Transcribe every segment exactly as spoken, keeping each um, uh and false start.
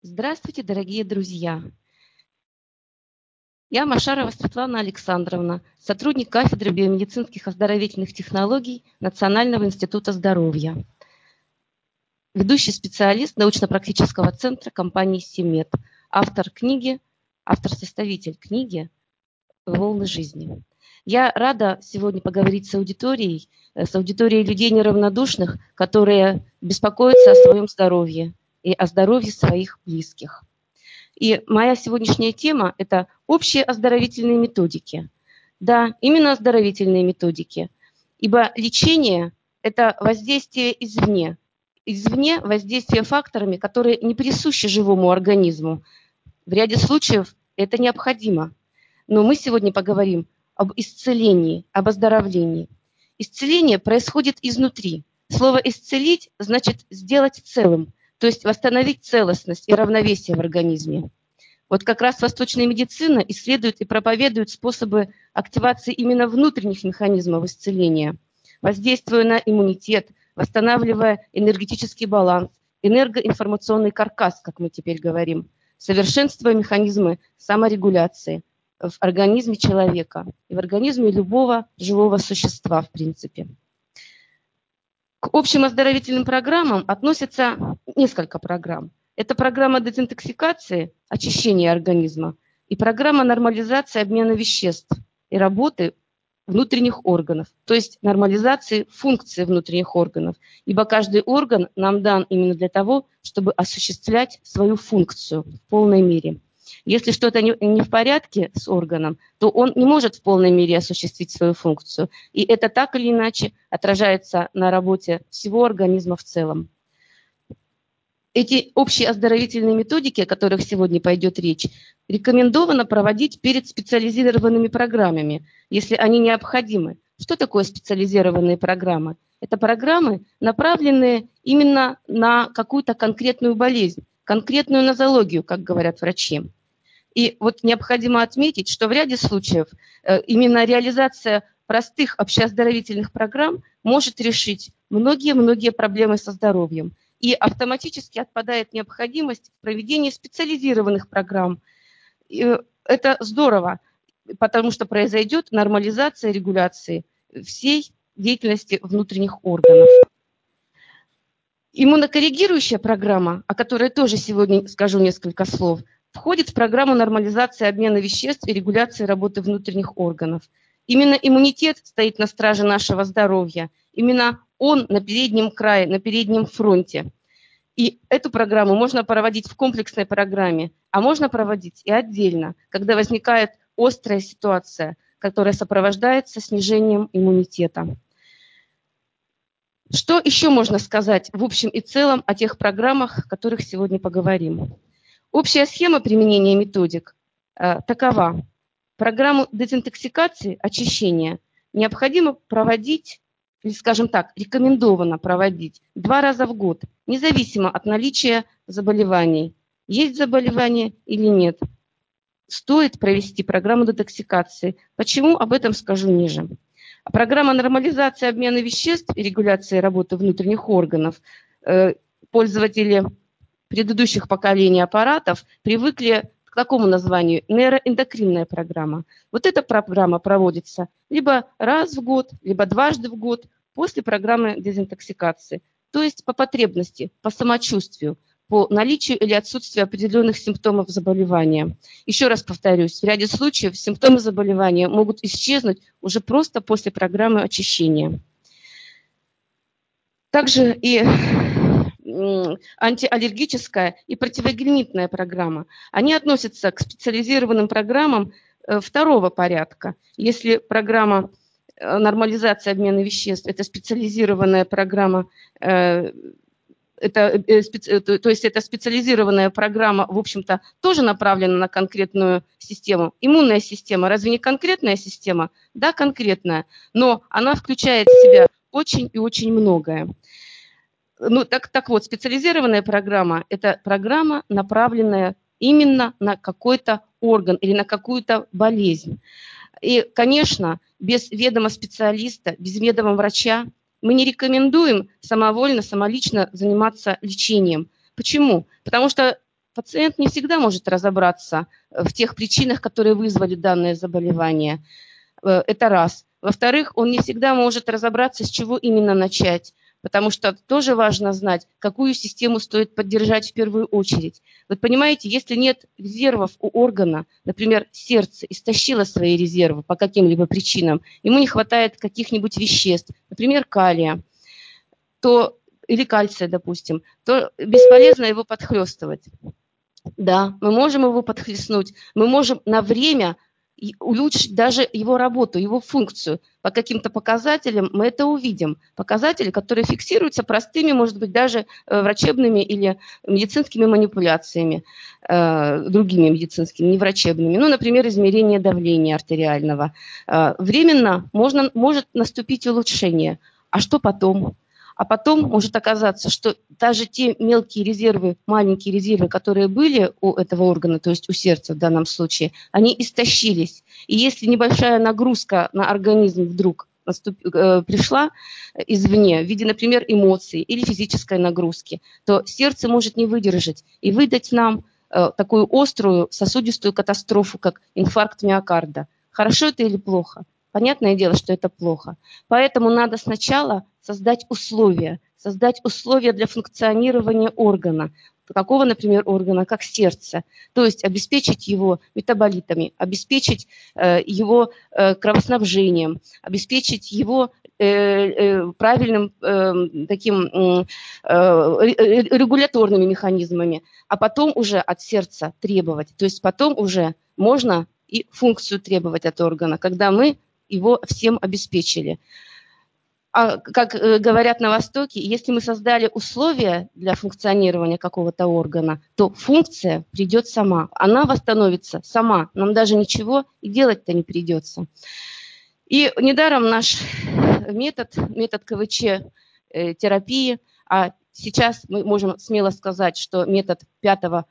Здравствуйте, дорогие друзья! Я Машарова Светлана Александровна, сотрудник кафедры биомедицинских оздоровительных технологий Национального института здоровья, ведущий специалист научно-практического центра компании СИМЕД, автор книги, автор-составитель книги «Волны жизни». Я рада сегодня поговорить с аудиторией, с аудиторией людей неравнодушных, которые беспокоятся о своем здоровье и о здоровье своих близких. И моя сегодняшняя тема – это общие оздоровительные методики. Да, именно оздоровительные методики, ибо лечение – это воздействие извне. Извне воздействие факторами, которые не присущи живому организму. В ряде случаев это необходимо. Но мы сегодня поговорим об исцелении, об оздоровлении. Исцеление происходит изнутри. Слово «исцелить» значит «сделать целым», то есть восстановить целостность и равновесие в организме. Вот как раз восточная медицина исследует и проповедует способы активации именно внутренних механизмов исцеления, воздействуя на иммунитет, восстанавливая энергетический баланс, энергоинформационный каркас, как мы теперь говорим, совершенствуя механизмы саморегуляции в организме человека и в организме любого живого существа, в принципе. К общим оздоровительным программам относятся несколько программ. Это программа дезинтоксикации, очищения организма, и программа нормализации обмена веществ и работы внутренних органов, то есть нормализации функции внутренних органов, ибо каждый орган нам дан именно для того, чтобы осуществлять свою функцию в полной мере. Если что-то не в порядке с органом, то он не может в полной мере осуществить свою функцию. И это так или иначе отражается на работе всего организма в целом. Эти общие оздоровительные методики, о которых сегодня пойдет речь, рекомендовано проводить перед специализированными программами, если они необходимы. Что такое специализированные программы? Это программы, направленные именно на какую-то конкретную болезнь, конкретную нозологию, как говорят врачи. И вот необходимо отметить, что в ряде случаев именно реализация простых общеоздоровительных программ может решить многие-многие проблемы со здоровьем. И автоматически отпадает необходимость в проведении специализированных программ. И это здорово, потому что произойдет нормализация регуляции всей деятельности внутренних органов. Иммунокоррегирующая программа, о которой тоже сегодня скажу несколько слов, входит в программу нормализации обмена веществ и регуляции работы внутренних органов. Именно иммунитет стоит на страже нашего здоровья. Именно он на переднем крае, на переднем фронте. И эту программу можно проводить в комплексной программе, а можно проводить и отдельно, когда возникает острая ситуация, которая сопровождается снижением иммунитета. Что еще можно сказать в общем и целом о тех программах, о которых сегодня поговорим? Общая схема применения методик э, такова. Программу дезинтоксикации, очищения необходимо проводить, или, скажем так, рекомендовано проводить два раза в год, независимо от наличия заболеваний. Есть заболевание или нет. Стоит провести программу детоксикации. Почему? Об этом скажу ниже. Программа нормализации обмена веществ и регуляции работы внутренних органов. Э, пользователи предыдущих поколений аппаратов привыкли к такому названию – нейроэндокринная программа. Вот эта программа проводится либо раз в год, либо дважды в год после программы дезинтоксикации. То есть по потребности, по самочувствию, по наличию или отсутствию определенных симптомов заболевания. Еще раз повторюсь, в ряде случаев симптомы заболевания могут исчезнуть уже просто после программы очищения. Также и антиаллергическая и противогельминтная программа. Они относятся к специализированным программам второго порядка. Если программа нормализации обмена веществ – это специализированная программа, это, то есть это специализированная программа, в общем-то, тоже направлена на конкретную систему. Иммунная система, разве не конкретная система? Да, конкретная, но она включает в себя очень и очень многое. Ну, так, так вот, специализированная программа – это программа, направленная именно на какой-то орган или на какую-то болезнь. И, конечно, без ведома специалиста, без ведома врача мы не рекомендуем самовольно, самолично заниматься лечением. Почему? Потому что пациент не всегда может разобраться в тех причинах, которые вызвали данное заболевание. Это раз. Во-вторых, он не всегда может разобраться, с чего именно начать, потому что тоже важно знать, какую систему стоит поддержать в первую очередь. Вы понимаете, если нет резервов у органа, например, сердце истощило свои резервы по каким-либо причинам, ему не хватает каких-нибудь веществ, например, калия, то, или кальция, допустим, то бесполезно его подхлестывать. Да, мы можем его подхлестнуть, мы можем на время улучшить даже его работу, его функцию. По каким-то показателям мы это увидим. Показатели, которые фиксируются простыми, может быть, даже врачебными или медицинскими манипуляциями, э, другими медицинскими, не врачебными. Ну, например, измерение давления артериального. Э, временно можно, может наступить улучшение. А что потом? А потом может оказаться, что даже те мелкие резервы, маленькие резервы, которые были у этого органа, то есть у сердца в данном случае, они истощились. И если небольшая нагрузка на организм вдруг наступ... пришла извне, в виде, например, эмоций или физической нагрузки, то сердце может не выдержать и выдать нам такую острую сосудистую катастрофу, как инфаркт миокарда. Хорошо это или плохо? Понятное дело, что это плохо. Поэтому надо сначала создать условия, создать условия для функционирования органа, такого, например, органа, как сердце, то есть обеспечить его метаболитами, обеспечить э, его э, кровоснабжением, обеспечить его э, э, правильным э, таким э, регуляторными механизмами, а потом уже от сердца требовать. То есть потом уже можно и функцию требовать от органа, когда мы его всем обеспечили. А, как говорят на Востоке, если мы создали условия для функционирования какого-то органа, то функция придет сама. Она восстановится сама. Нам даже ничего и делать-то не придется. И недаром наш метод, метод КВЧ-терапии, а сейчас мы можем смело сказать, что метод пятого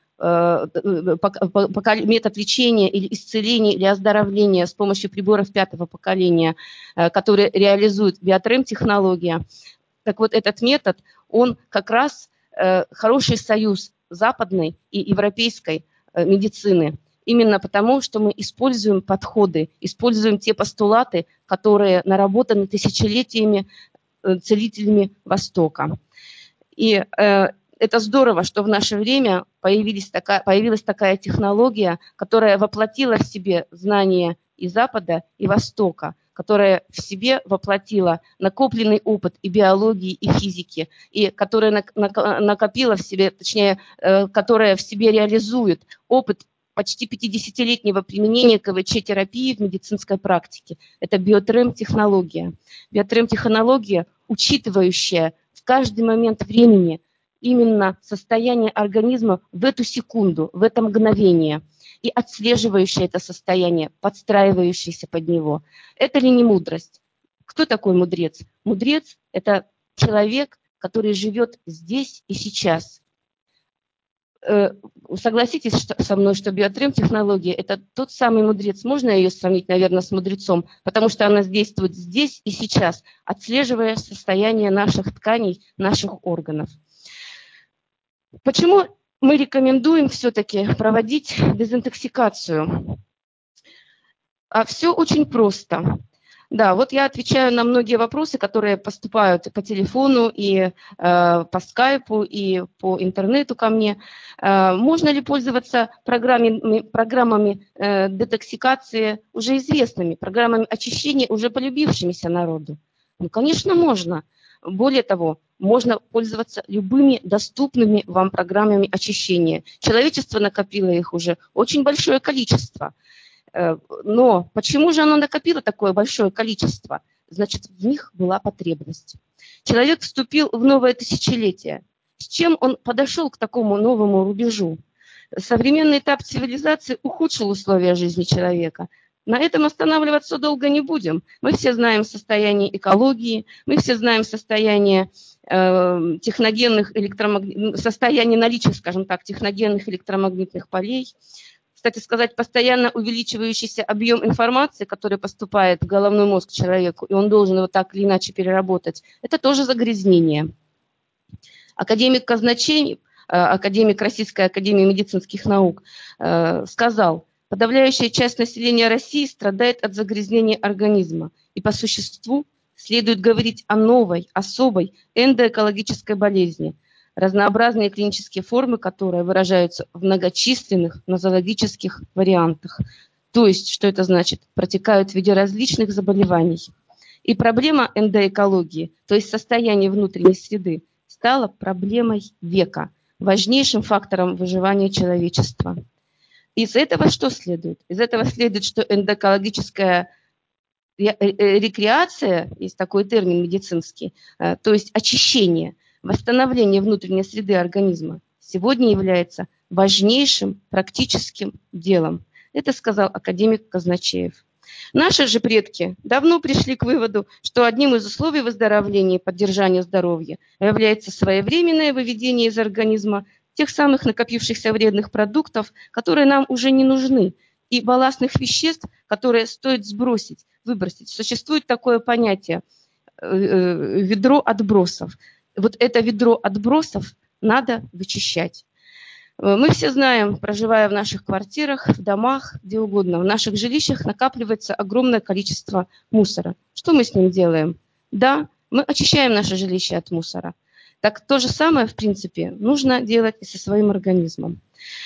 метод лечения или исцеления или оздоровления с помощью приборов пятого поколения, которые реализует биотрем-технология. Так вот, этот метод, он как раз хороший союз западной и европейской медицины. Именно потому, что мы используем подходы, используем те постулаты, которые наработаны тысячелетиями целителями Востока. И это здорово, что в наше время появилась такая, появилась такая технология, которая воплотила в себе знания и Запада, и Востока, которая в себе воплотила накопленный опыт и биологии, и физики, и которая накопила в себе, точнее, которая в себе реализует опыт почти пятидесятилетнего применения КВЧ-терапии в медицинской практике. Это биотрем-технология. Биотрем-технология, учитывающая в каждый момент времени именно состояние организма в эту секунду, в это мгновение, и отслеживающее это состояние, подстраивающееся под него. Это ли не мудрость? Кто такой мудрец? Мудрец – это человек, который живет здесь и сейчас. Согласитесь со мной, что биотрем-технология – это тот самый мудрец. Можно ее сравнить, наверное, с мудрецом, потому что она действует здесь и сейчас, отслеживая состояние наших тканей, наших органов. Почему мы рекомендуем все-таки проводить дезинтоксикацию? А все очень просто. Да, вот я отвечаю на многие вопросы, которые поступают по телефону и э, по скайпу, и по интернету ко мне. Э, можно ли пользоваться программами, программами э, детоксикации уже известными, программами очищения, уже полюбившимися народу? Ну, конечно, можно. Более того, можно пользоваться любыми доступными вам программами очищения. Человечество накопило их уже очень большое количество. Но почему же оно накопило такое большое количество? Значит, в них была потребность. Человек вступил в новое тысячелетие. С чем он подошел к такому новому рубежу? Современный этап цивилизации ухудшил условия жизни человека. На этом останавливаться долго не будем. Мы все знаем состояние экологии, мы все знаем состояние э, техногенных электромагнитных, состояние наличия, скажем так, техногенных электромагнитных полей. Кстати сказать, постоянно увеличивающийся объем информации, который поступает в головной мозг человеку, и он должен его так или иначе переработать, это тоже загрязнение. Академик Казначеев академик Российской академии медицинских наук, сказал: подавляющая часть населения России страдает от загрязнения организма, и по существу следует говорить о новой, особой эндоэкологической болезни, разнообразные клинические формы которой выражаются в многочисленных нозологических вариантах. То есть, что это значит? Протекают в виде различных заболеваний. И проблема эндоэкологии, то есть состояние внутренней среды, стала проблемой века, важнейшим фактором выживания человечества. Из этого что следует? Из этого следует, что эндоэкологическая рекреация, есть такой термин медицинский, то есть очищение, восстановление внутренней среды организма, сегодня является важнейшим практическим делом. Это сказал академик Казначеев. Наши же предки давно пришли к выводу, что одним из условий выздоровления и поддержания здоровья является своевременное выведение из организма тех самых накопившихся вредных продуктов, которые нам уже не нужны, и балластных веществ, которые стоит сбросить, выбросить. Существует такое понятие э, ведро отбросов. Вот это ведро отбросов надо вычищать. Мы все знаем, проживая в наших квартирах, в домах, где угодно, в наших жилищах накапливается огромное количество мусора. Что мы с ним делаем? Да, мы очищаем наше жилище от мусора. Так то же самое, в принципе, нужно делать и со своим организмом.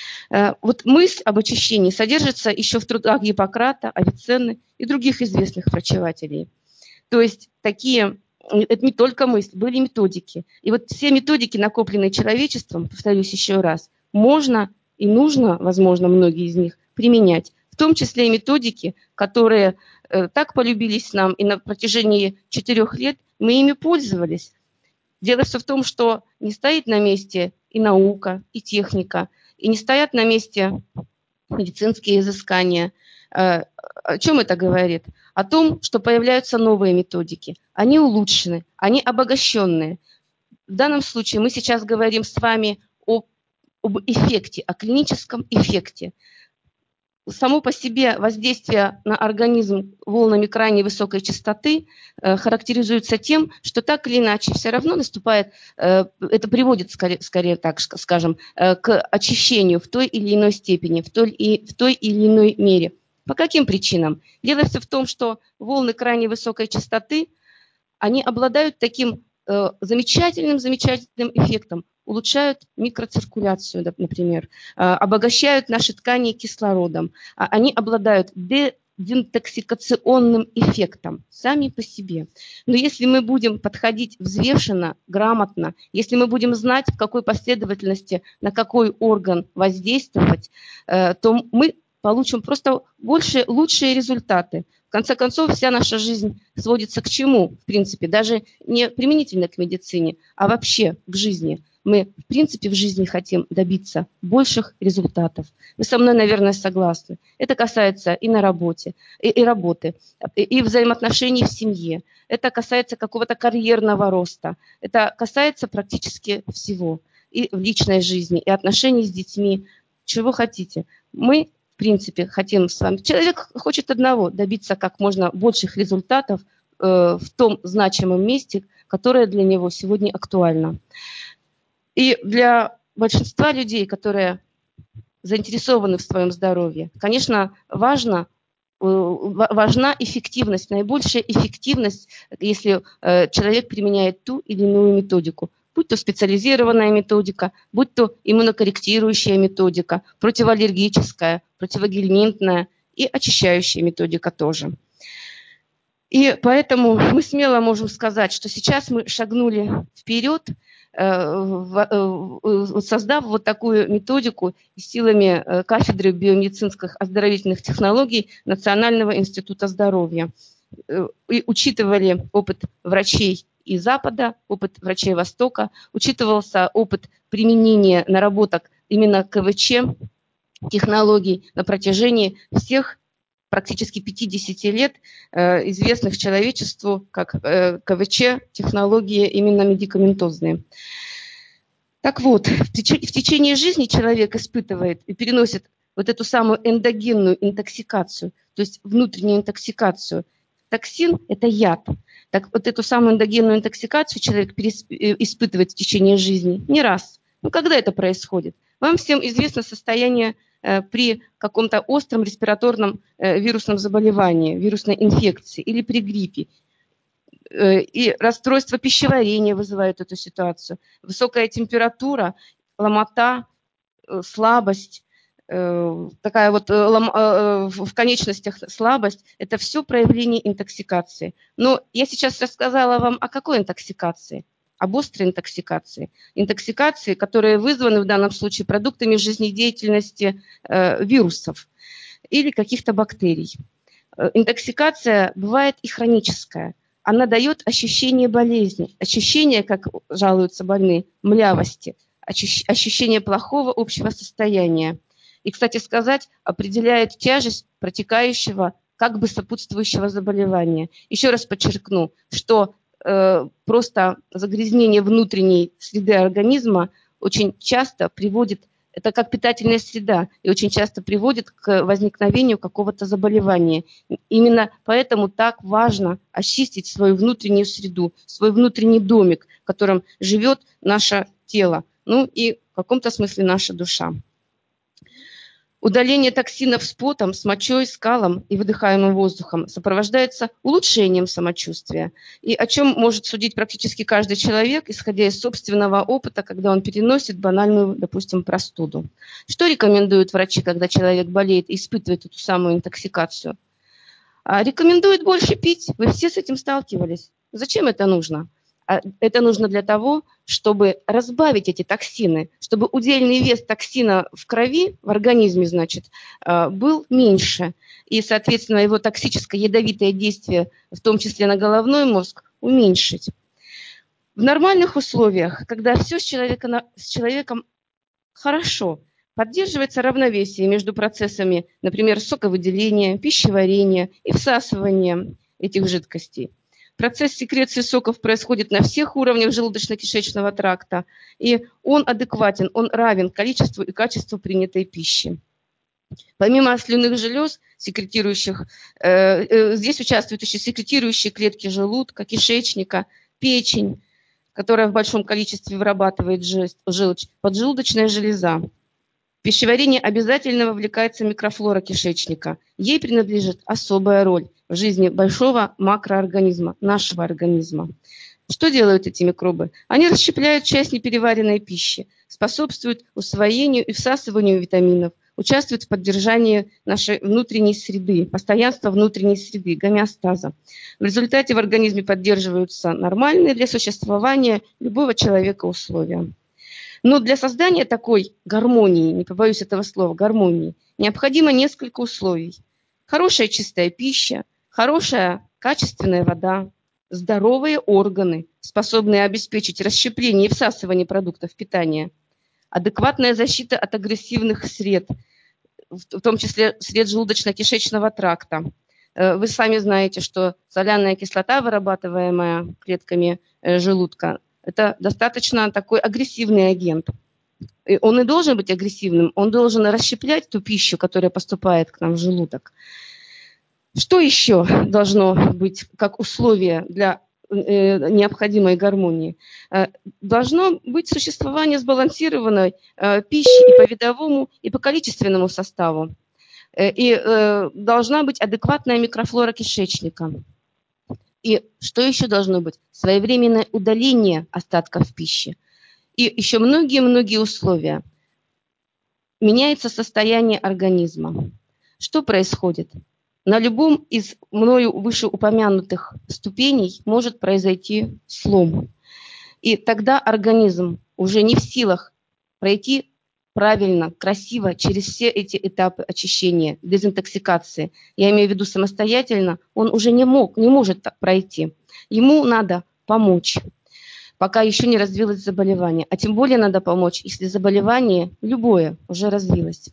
Вот мысль об очищении содержится еще в трудах Гиппократа, Авиценны и других известных врачевателей. То есть такие, это не только мысль, были методики. И вот все методики, накопленные человечеством, повторюсь еще раз, можно и нужно, возможно, многие из них применять. В том числе и методики, которые э, так полюбились нам, и на протяжении четырех лет мы ими пользовались. Дело все в том, что не стоит на месте и наука, и техника, и не стоят на месте медицинские изыскания. Э, о чем это говорит? О том, что появляются новые методики. Они улучшены, они обогащенные. В данном случае мы сейчас говорим с вами о об эффекте, о клиническом эффекте. Само по себе воздействие на организм волнами крайне высокой частоты э, характеризуется тем, что так или иначе все равно наступает, э, это приводит, скорее, скорее так скажем, э, к очищению в той или иной степени, в той, и, в той или иной мере. По каким причинам? Дело все в том, что волны крайне высокой частоты, они обладают таким э, замечательным, замечательным эффектом, улучшают микроциркуляцию, например, обогащают наши ткани кислородом. Они обладают дезинтоксикационным эффектом сами по себе. Но если мы будем подходить взвешенно, грамотно, если мы будем знать, в какой последовательности, на какой орган воздействовать, то мы получим просто больше, лучшие результаты. В конце концов, вся наша жизнь сводится к чему, в принципе, даже не применительно к медицине, а вообще к жизни. Мы, в принципе, в жизни хотим добиться больших результатов. Вы со мной, наверное, согласны. Это касается и на работе, и, и работы, и, и взаимоотношений в семье. Это касается какого-то карьерного роста. Это касается практически всего. И в личной жизни, и отношений с детьми. Чего хотите. Мы, в принципе, хотим с вами. Человек хочет одного – добиться как можно больших результатов э, в том значимом месте, которое для него сегодня актуально. И для большинства людей, которые заинтересованы в своем здоровье, конечно, важно, важна эффективность, наибольшая эффективность, если человек применяет ту или иную методику. Будь то специализированная методика, будь то иммунокорректирующая методика, противоаллергическая, противогельминтная и очищающая методика тоже. И поэтому мы смело можем сказать, что сейчас мы шагнули вперед, создав вот такую методику силами кафедры биомедицинских оздоровительных технологий Национального института здоровья. И учитывали опыт врачей и Запада, опыт врачей Востока, учитывался опыт применения наработок именно КВЧ технологий на протяжении всех практически пятидесяти лет, э, известных человечеству как э, КВЧ, технологии именно медикаментозные. Так вот, в, теч в течение жизни человек испытывает и переносит вот эту самую эндогенную интоксикацию, то есть внутреннюю интоксикацию. Токсин – это яд. Так вот эту самую эндогенную интоксикацию человек испытывает в течение жизни не раз, Ну, когда это происходит? Вам всем известно состояние э, при каком-то остром респираторном э, вирусном заболевании, вирусной инфекции или при гриппе. Э, и расстройство пищеварения вызывает эту ситуацию. Высокая температура, ломота, э, слабость, э, такая вот э, лом, э, в конечностях слабость. Это все проявление интоксикации. Но я сейчас рассказала вам о какой интоксикации? Об острой интоксикации. Интоксикации, которые вызваны в данном случае продуктами жизнедеятельности э, вирусов или каких-то бактерий. Э, интоксикация бывает и хроническая. Она дает ощущение болезни, ощущение, как жалуются больные, млявости, ощущение плохого общего состояния. И, кстати сказать, определяет тяжесть протекающего, как бы сопутствующего заболевания. Еще раз подчеркну, что э, просто загрязнение внутренней среды организма очень часто приводит, это как питательная среда, и очень часто приводит к возникновению какого-то заболевания. Именно поэтому так важно очистить свою внутреннюю среду, свой внутренний домик, в котором живет наше тело, ну и в каком-то смысле наша душа. Удаление токсинов с потом, с мочой, с калом и выдыхаемым воздухом сопровождается улучшением самочувствия. И о чем может судить практически каждый человек, исходя из собственного опыта, когда он переносит банальную, допустим, простуду. Что рекомендуют врачи, когда человек болеет и испытывает эту самую интоксикацию? А рекомендуют больше пить. Вы все с этим сталкивались. Зачем это нужно? Это нужно для того, чтобы разбавить эти токсины, чтобы удельный вес токсина в крови, в организме, значит, был меньше. И, соответственно, его токсическое ядовитое действие, в том числе на головной мозг, уменьшить. В нормальных условиях, когда все с человеком, с человеком хорошо, поддерживается равновесие между процессами, например, соковыделения, пищеварения и всасывания этих жидкостей. Процесс секреции соков происходит на всех уровнях желудочно-кишечного тракта, и он адекватен, он равен количеству и качеству принятой пищи. Помимо слюнных желез, секретирующих, э, э, здесь участвуют еще секретирующие клетки желудка, кишечника, печень, которая в большом количестве вырабатывает желчь, поджелудочная железа. В пищеварение обязательно вовлекается микрофлора кишечника. Ей принадлежит особая роль в жизни большого макроорганизма, нашего организма. Что делают эти микробы? Они расщепляют часть непереваренной пищи, способствуют усвоению и всасыванию витаминов, участвуют в поддержании нашей внутренней среды, постоянства внутренней среды, гомеостаза. В результате в организме поддерживаются нормальные для существования любого человека условия. Но для создания такой гармонии, не побоюсь этого слова, гармонии, необходимо несколько условий. Хорошая чистая пища, хорошая качественная вода, здоровые органы, способные обеспечить расщепление и всасывание продуктов питания, адекватная защита от агрессивных сред, в том числе сред желудочно-кишечного тракта. Вы сами знаете, что соляная кислота, вырабатываемая клетками желудка, это достаточно такой агрессивный агент. И он и должен быть агрессивным, он должен расщеплять ту пищу, которая поступает к нам в желудок. Что еще должно быть как условие для э, необходимой гармонии? Э, должно быть существование сбалансированной э, пищи и по видовому, и по количественному составу. Э, и э, должна быть адекватная микрофлора кишечника. И что еще должно быть? Своевременное удаление остатков пищи. И еще многие-многие условия. Меняется состояние организма. Что происходит? На любом из мною вышеупомянутых ступеней может произойти слом. И тогда организм уже не в силах пройти правильно, красиво через все эти этапы очищения, дезинтоксикации. Я имею в виду самостоятельно, он уже не мог, не может так пройти. Ему надо помочь, пока еще не развилось заболевание. А тем более надо помочь, если заболевание любое уже развилось.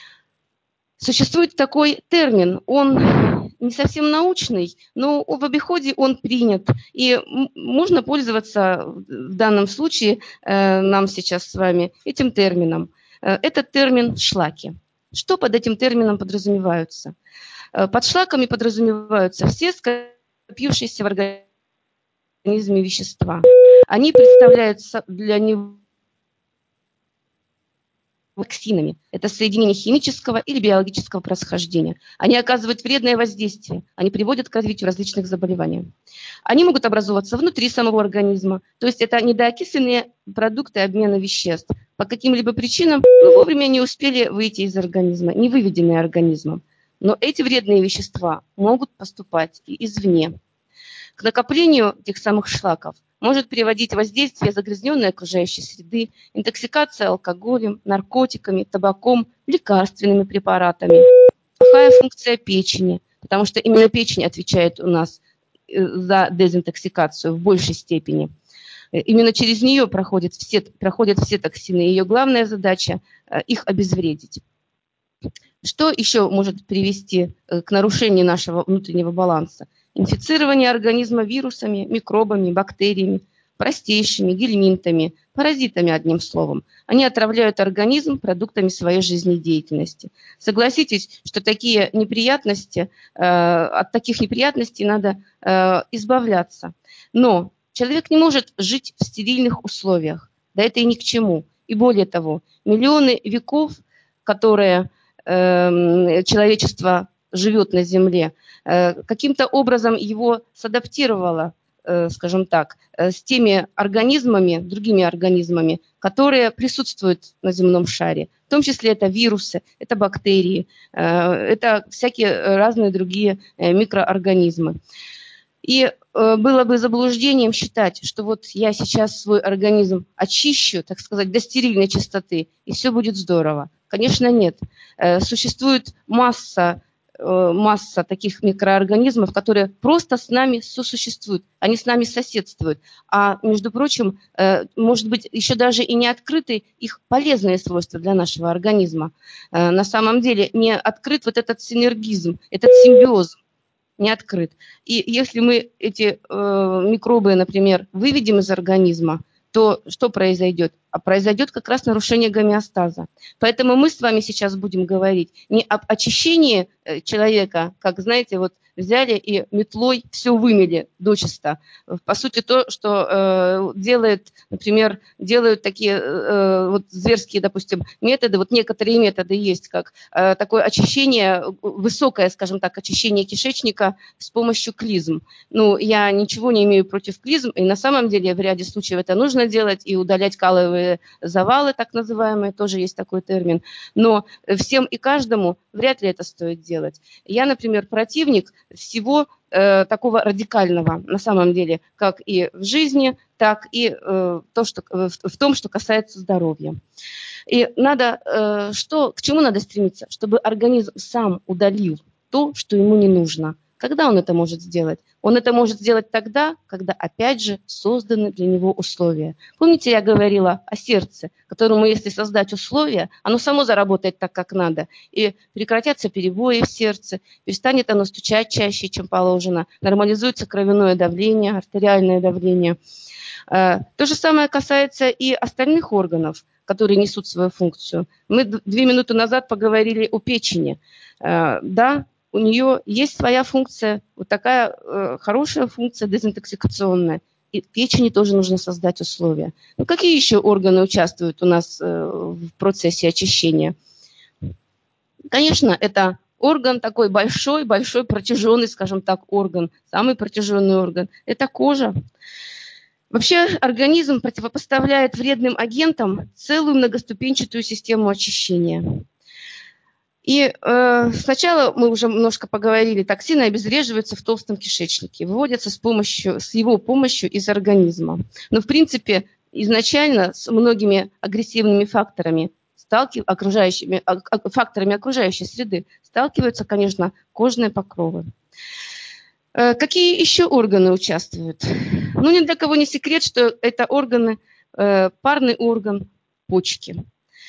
Существует такой термин, он не совсем научный, но в обиходе он принят. И можно пользоваться в данном случае э, нам сейчас с вами этим термином. Этот термин шлаки. Что под этим термином подразумеваются? Под шлаками подразумеваются все скопившиеся в организме вещества. Они представляют для него токсинами. Это соединения химического или биологического происхождения. Они оказывают вредное воздействие, они приводят к развитию различных заболеваний. Они могут образовываться внутри самого организма, то есть это недоокисленные продукты обмена веществ. По каким-либо причинам ну, вовремя не успели выйти из организма, не выведенные организмом. Но эти вредные вещества могут поступать и извне. К накоплению этих самых шлаков может приводить воздействие загрязненной окружающей среды, интоксикация алкоголем, наркотиками, табаком, лекарственными препаратами. Плохая функция печени, потому что именно печень отвечает у нас за дезинтоксикацию в большей степени. Именно через нее проходят все, проходят все токсины. Ее главная задача – их обезвредить. Что еще может привести к нарушению нашего внутреннего баланса? Инфицирование организма вирусами, микробами, бактериями, простейшими, гельминтами, паразитами, одним словом. Они отравляют организм продуктами своей жизнедеятельности. Согласитесь, что такие неприятности, э, от таких неприятностей надо э, избавляться. Но человек не может жить в стерильных условиях. Да это и ни к чему. И более того, миллионы веков, которые э, человечество живет на Земле, каким-то образом его садаптировало, скажем так, с теми организмами, другими организмами, которые присутствуют на земном шаре. В том числе это вирусы, это бактерии, это всякие разные другие микроорганизмы. И было бы заблуждением считать, что вот я сейчас свой организм очищу, так сказать, до стерильной чистоты, и все будет здорово. Конечно, нет. Существует масса масса таких микроорганизмов, которые просто с нами сосуществуют, они с нами соседствуют. А, между прочим, может быть, еще даже и не открыты их полезные свойства для нашего организма. На самом деле не открыт вот этот синергизм, этот симбиоз не открыт. И если мы эти микробы, например, выведем из организма, то что произойдет? А произойдет как раз нарушение гомеостаза. Поэтому мы с вами сейчас будем говорить не об очищении человека, как, знаете, вот взяли и метлой все вымели дочисто. По сути, то, что э, делает, например, делают такие э, вот зверские, допустим, методы, вот некоторые методы есть, как э, такое очищение, высокое, скажем так, очищение кишечника с помощью клизм. Ну, я ничего не имею против клизм, и на самом деле в ряде случаев это нужно делать, и удалять каловые завалы, так называемые, тоже есть такой термин. Но всем и каждому вряд ли это стоит делать. Я, например, противник всего э, такого радикального, на самом деле, как и в жизни, так и э, то, что, в, в том, что касается здоровья. И надо, э, что, к чему надо стремиться? Чтобы организм сам удалил то, что ему не нужно. Когда он это может сделать? Он это может сделать тогда, когда, опять же, созданы для него условия. Помните, я говорила о сердце, которому, если создать условия, оно само заработает так, как надо. И прекратятся перебои в сердце, перестанет оно стучать чаще, чем положено, нормализуется кровяное давление, артериальное давление. То же самое касается и остальных органов, которые несут свою функцию. Мы две минуты назад поговорили о печени. Да, у нее есть своя функция, вот такая э, хорошая функция дезинтоксикационная. И печени тоже нужно создать условия. Ну, какие еще органы участвуют у нас э, в процессе очищения? Конечно, это орган такой большой, большой протяженный, скажем так, орган. Самый протяженный орган – это кожа. Вообще организм противопоставляет вредным агентам целую многоступенчатую систему очищения. И э, сначала мы уже немножко поговорили, токсины обезвреживаются в толстом кишечнике, выводятся с, помощью, с его помощью из организма. Но в принципе изначально с многими агрессивными факторами, сталкив... окружающими, факторами окружающей среды сталкиваются, конечно, кожные покровы. Э, какие еще органы участвуют? Ну, ни для кого не секрет, что это органы, э, парный орган почки.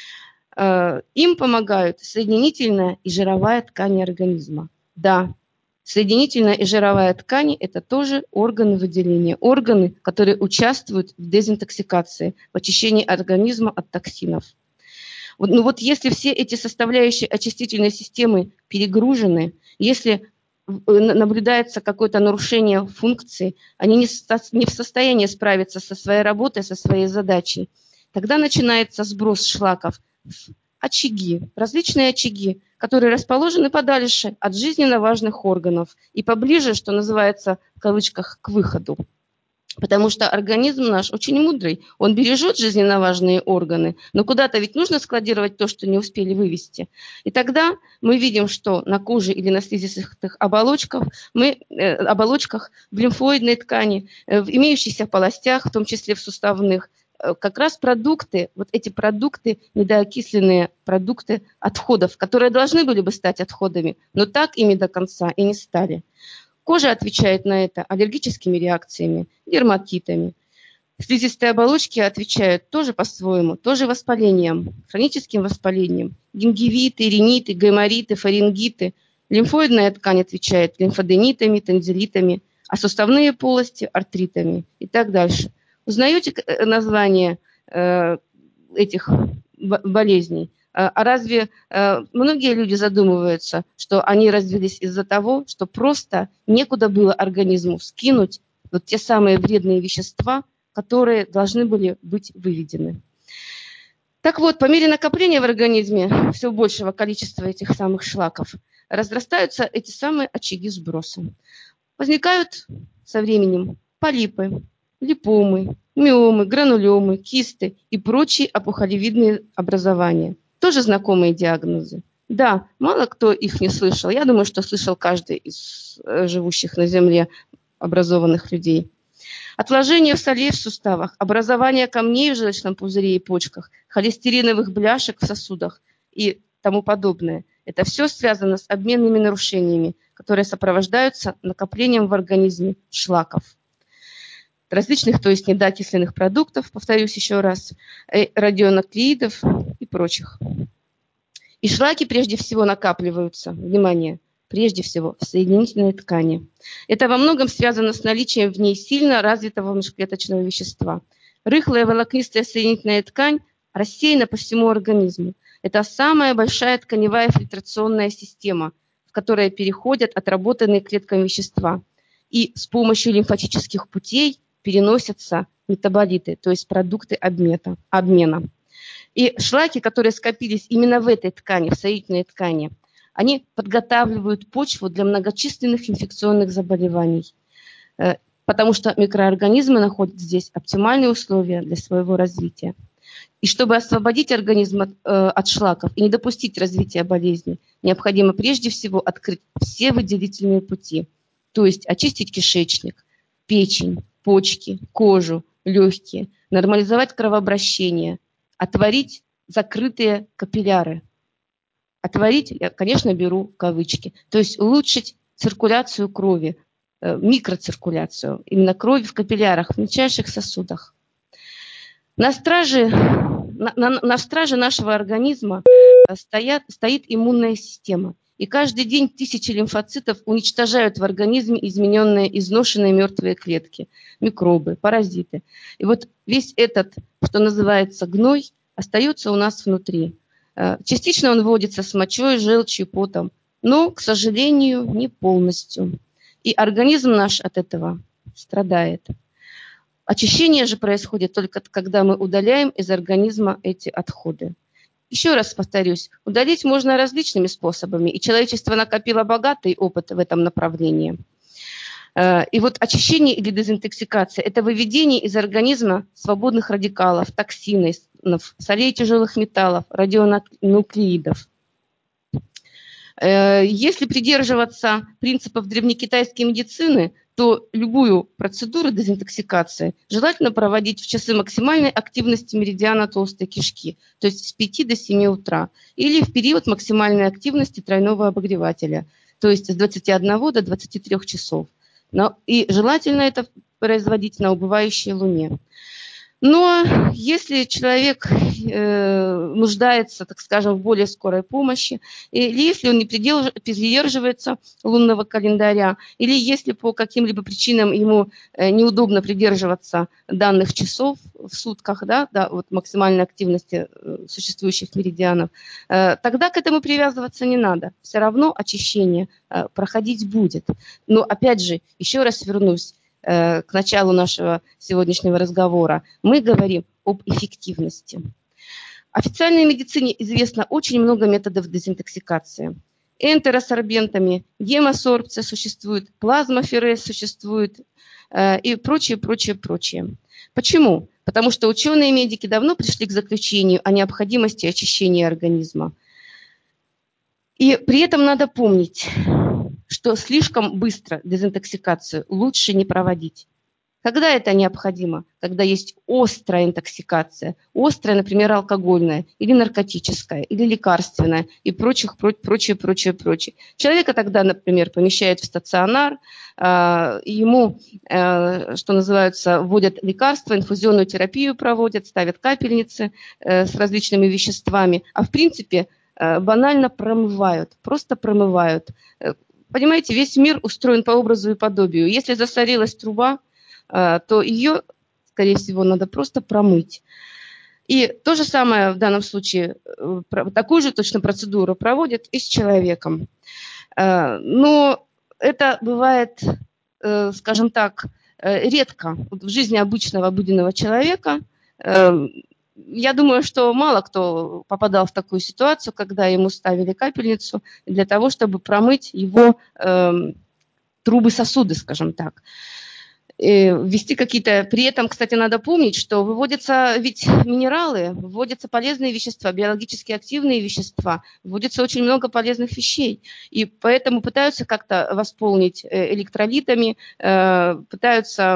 Им помогают соединительная и жировая ткани организма. Да, соединительная и жировая ткани – это тоже органы выделения, органы, которые участвуют в дезинтоксикации, в очищении организма от токсинов. Вот, ну вот если все эти составляющие очистительной системы перегружены, если наблюдается какое-то нарушение функции, они не в состоянии справиться со своей работой, со своей задачей, тогда начинается сброс шлаков в очаги, различные очаги, которые расположены подальше от жизненно важных органов и поближе, что называется, в кавычках, к выходу. Потому что организм наш очень мудрый, он бережет жизненно важные органы, но куда-то ведь нужно складировать то, что не успели вывести. И тогда мы видим, что на коже или на слизистых оболочках, мы, э, оболочках в лимфоидной ткани, э, в имеющихся полостях, в том числе в суставных, э, как раз продукты, вот эти продукты, недоокисленные продукты отходов, которые должны были бы стать отходами, но так ими до конца и не стали. Кожа отвечает на это аллергическими реакциями, дерматитами. Слизистые оболочки отвечают тоже по-своему, тоже воспалением, хроническим воспалением. Гингивиты, риниты, гаймориты, фарингиты. Лимфоидная ткань отвечает лимфоденитами, танзелитами, а суставные полости – артритами и так дальше. Узнаете название э, этих болезней? А разве э, многие люди задумываются, что они развились из-за того, что просто некуда было организму скинуть вот те самые вредные вещества, которые должны были быть выведены. Так вот, по мере накопления в организме все большего количества этих самых шлаков, разрастаются эти самые очаги сброса. Возникают со временем полипы, липомы, миомы, гранулемы, кисты и прочие опухолевидные образования. Тоже знакомые диагнозы. Да, мало кто их не слышал. Я думаю, что слышал каждый из живущих на Земле образованных людей. Отложение солей в суставах, образование камней в желчном пузыре и почках, холестериновых бляшек в сосудах и тому подобное. Это все связано с обменными нарушениями, которые сопровождаются накоплением в организме шлаков. Различных, то есть недоокисленных продуктов, повторюсь еще раз, радионуклеидов и прочих. И шлаки прежде всего накапливаются, внимание, прежде всего в соединительной ткани. Это во многом связано с наличием в ней сильно развитого межклеточного вещества. Рыхлая волокнистая соединительная ткань рассеяна по всему организму. Это самая большая тканевая фильтрационная система, в которой переходят отработанные клетками вещества. И с помощью лимфатических путей переносятся метаболиты, то есть продукты обмена. И шлаки, которые скопились именно в этой ткани, в соединительной ткани, они подготавливают почву для многочисленных инфекционных заболеваний, потому что микроорганизмы находят здесь оптимальные условия для своего развития. И чтобы освободить организм от, э, от шлаков и не допустить развития болезни, необходимо прежде всего открыть все выделительные пути, то есть очистить кишечник, печень, почки, кожу, легкие, нормализовать кровообращение, отворить закрытые капилляры. Отворить, я, конечно, беру кавычки, то есть улучшить циркуляцию крови, э, микроциркуляцию, именно крови в капиллярах, в мельчайших сосудах. На страже, на, на, на страже нашего организма стоят, стоит иммунная система. И каждый день тысячи лимфоцитов уничтожают в организме измененные, изношенные мертвые клетки, микробы, паразиты. И вот весь этот, что называется, гной, остается у нас внутри. Частично он вводится с мочой, желчью, потом, но, к сожалению, не полностью. И организм наш от этого страдает. Очищение же происходит только когда мы удаляем из организма эти отходы. Еще раз повторюсь, удалить можно различными способами, и человечество накопило богатый опыт в этом направлении. И вот очищение или дезинтоксикация – это выведение из организма свободных радикалов, токсинов, солей тяжелых металлов, радионуклеидов. Если придерживаться принципов древнекитайской медицины, то любую процедуру дезинтоксикации желательно проводить в часы максимальной активности меридиана толстой кишки, то есть с пяти до семи утра, или в период максимальной активности тройного обогревателя, то есть с двадцати одного до двадцати трёх часов. Но и желательно это производить на убывающей луне. Но если человек э, нуждается, так скажем, в более скорой помощи, или если он не придерживается лунного календаря, или если по каким-либо причинам ему э, неудобно придерживаться данных часов в сутках, да, да, вот максимальной активности э, существующих меридианов, э, тогда к этому привязываться не надо. Все равно очищение э, проходить будет. Но опять же, еще раз вернусь к началу нашего сегодняшнего разговора, мы говорим об эффективности. официальной медицине известно очень много методов дезинтоксикации. Энтеросорбентами, гемосорбция существует, плазмоферез существует э, и прочее, прочее, прочее. Почему? Потому что ученые-медики давно пришли к заключению о необходимости очищения организма. И при этом надо помнить, что слишком быстро дезинтоксикацию лучше не проводить. Когда это необходимо? Когда есть острая интоксикация. Острая, например, алкогольная, или наркотическая, или лекарственная, и прочих, прочее, прочее, прочее. Человека тогда, например, помещают в стационар, ему, что называется, вводят лекарства, инфузионную терапию проводят, ставят капельницы с различными веществами, а в принципе банально промывают, просто промывают. Понимаете, весь мир устроен по образу и подобию. Если засорилась труба, то ее, скорее всего, надо просто промыть. И то же самое в данном случае, такую же точно процедуру проводят и с человеком. Но это бывает, скажем так, редко в жизни обычного обыденного человека. Я думаю, что мало кто попадал в такую ситуацию, когда ему ставили капельницу для того, чтобы промыть его трубы-сосуды, скажем так. Ввести какие-то... При этом, кстати, надо помнить, что выводятся ведь минералы, вводятся полезные вещества, биологически активные вещества, вводится очень много полезных вещей. И поэтому пытаются как-то восполнить электролитами, пытаются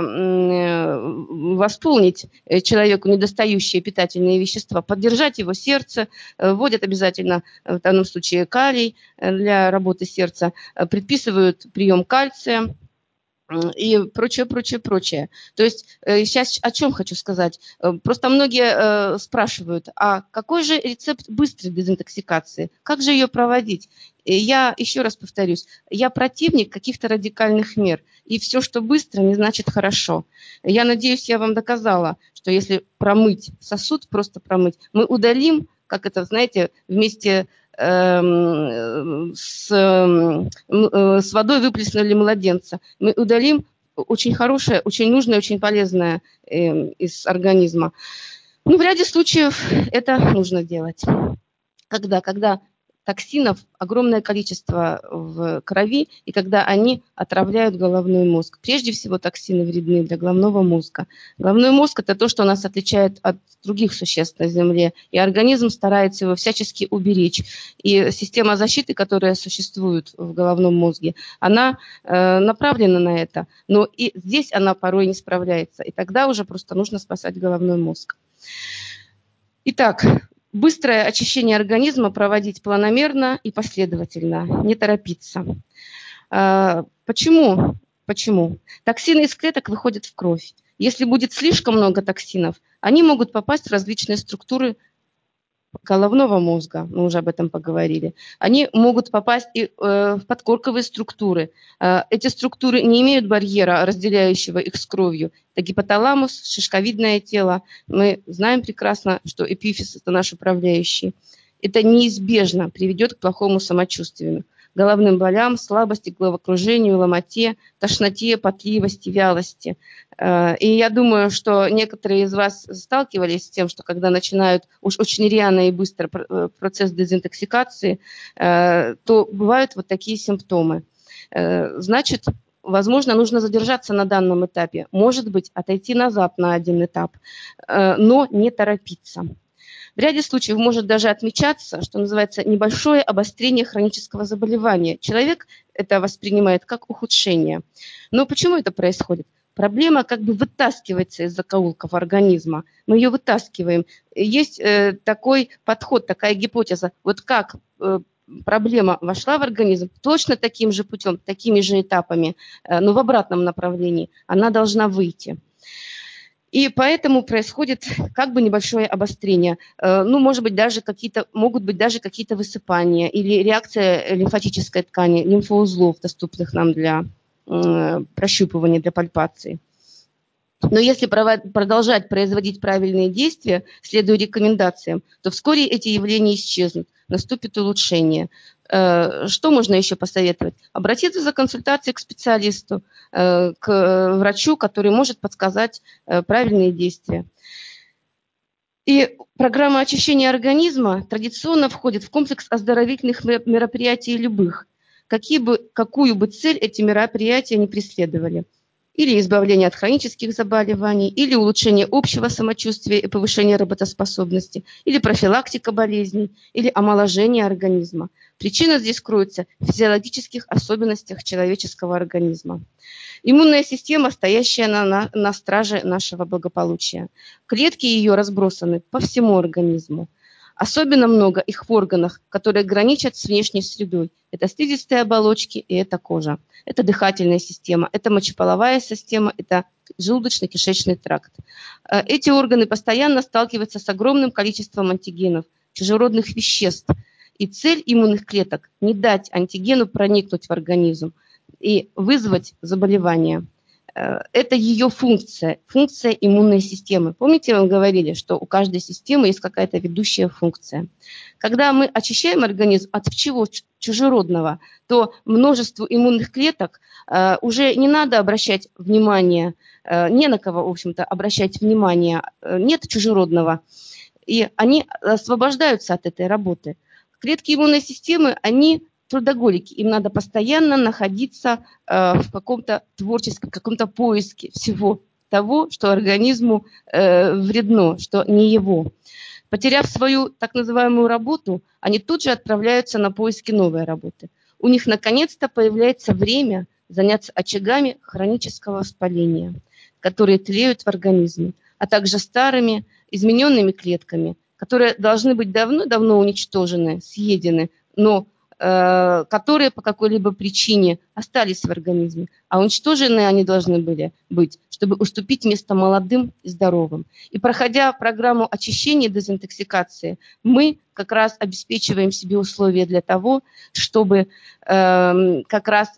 восполнить человеку недостающие питательные вещества, поддержать его сердце, вводят обязательно в данном случае калий для работы сердца, предписывают прием кальция, и прочее, прочее, прочее. То есть сейчас о чем хочу сказать. Просто многие спрашивают, а какой же рецепт быстрой дезинтоксикации? Как же ее проводить? И я еще раз повторюсь, я противник каких-то радикальных мер. И все, что быстро, не значит хорошо. Я надеюсь, я вам доказала, что если промыть сосуд, просто промыть, мы удалим, как это, знаете, вместе... С, с водой выплеснули младенца. Мы удалим очень хорошее, очень нужное, очень полезное из организма. Ну, в ряде случаев это нужно делать. Когда? Когда токсинов огромное количество в крови, и когда они отравляют головной мозг. Прежде всего, токсины вредны для головного мозга. Головной мозг – это то, что нас отличает от других существ на Земле, и организм старается его всячески уберечь. И система защиты, которая существует в головном мозге, она э, направлена на это, но и здесь она порой не справляется, и тогда уже просто нужно спасать головной мозг. Итак, быстрое очищение организма проводить планомерно и последовательно, не торопиться. Почему? Почему? Токсины из клеток выходят в кровь. Если будет слишком много токсинов, они могут попасть в различные структуры головного мозга, мы уже об этом поговорили. Они могут попасть и э, в подкорковые структуры. Э, эти структуры не имеют барьера, разделяющего их с кровью. Это гипоталамус, шишковидное тело. Мы знаем прекрасно, что эпифиз – это наш управляющий. Это неизбежно приведет к плохому самочувствию, головным болям, слабости, головокружению, ломоте, тошноте, потливости, вялости. И я думаю, что некоторые из вас сталкивались с тем, что когда начинают уж очень рьяно и быстро процесс дезинтоксикации, то бывают вот такие симптомы. Значит, возможно, нужно задержаться на данном этапе, может быть, отойти назад на один этап, но не торопиться. В ряде случаев может даже отмечаться, что называется небольшое обострение хронического заболевания. Человек это воспринимает как ухудшение. Но почему это происходит? Проблема как бы вытаскивается из закоулков организма. Мы ее вытаскиваем. Есть э, такой подход, такая гипотеза. Вот как э, проблема вошла в организм, точно таким же путем, такими же этапами, э, но в обратном направлении, она должна выйти. И поэтому происходит как бы небольшое обострение. Ну, может быть, даже какие-то, могут быть даже какие-то высыпания или реакция лимфатической ткани, лимфоузлов, доступных нам для э, прощупывания, для пальпации. Но если продолжать производить правильные действия, следуя рекомендациям, то вскоре эти явления исчезнут, наступит улучшение. Что можно еще посоветовать? Обратиться за консультацией к специалисту, к врачу, который может подсказать правильные действия. И программа очищения организма традиционно входит в комплекс оздоровительных мероприятий любых, какие бы, какую бы цель эти мероприятия не преследовали. Или избавление от хронических заболеваний, или улучшение общего самочувствия и повышение работоспособности, или профилактика болезней, или омоложение организма. Причина здесь кроется в физиологических особенностях человеческого организма. Иммунная система, стоящая на, на, на страже нашего благополучия. Клетки ее разбросаны по всему организму. Особенно много их в органах, которые граничат с внешней средой. Это слизистые оболочки и это кожа. Это дыхательная система, это мочеполовая система, это желудочно-кишечный тракт. Эти органы постоянно сталкиваются с огромным количеством антигенов, чужеродных веществ. И цель иммунных клеток – не дать антигену проникнуть в организм и вызвать заболевание. Это ее функция, функция иммунной системы. Помните, мы говорили, что у каждой системы есть какая-то ведущая функция. Когда мы очищаем организм от чего чужеродного, то множеству иммунных клеток э, уже не надо обращать внимание, э, не на кого, в общем-то, обращать внимание, э, нет чужеродного, и они освобождаются от этой работы. Клетки иммунной системы, они трудоголики, им надо постоянно находиться э, в каком-то творческом, каком-то поиске всего того, что организму э, вредно, что не его. Потеряв свою так называемую работу, они тут же отправляются на поиски новой работы. У них наконец-то появляется время заняться очагами хронического воспаления, которые тлеют в организме, а также старыми, измененными клетками, которые должны быть давно-давно уничтожены, съедены, но э, которые по какой-либо причине остались в организме, а уничтожены они должны были быть, чтобы уступить место молодым и здоровым. И проходя программу очищения и дезинтоксикации, мы как раз обеспечиваем себе условия для того, чтобы э, как раз